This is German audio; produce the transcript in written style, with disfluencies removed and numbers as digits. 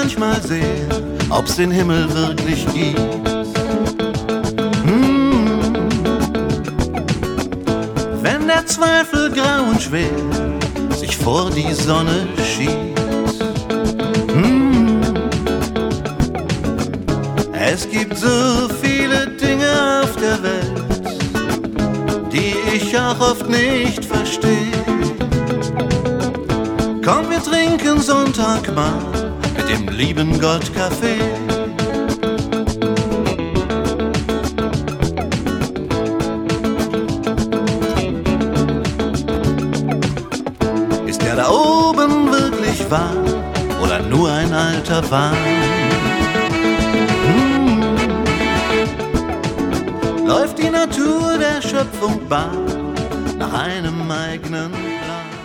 manchmal sehr, ob's den Himmel wirklich gibt. Wenn der Zweifel grau und schwer sich vor die Sonne schiebt. Es gibt so viele Dinge auf der Welt, die ich auch oft nicht verstehe. Komm, wir trinken Sonntag mal mit dem lieben Gott Kaffee. Ist der da oben wirklich wahr oder nur ein alter Wahn? Läuft die Natur der Schöpfung Bahn nach einem eigenen Plan?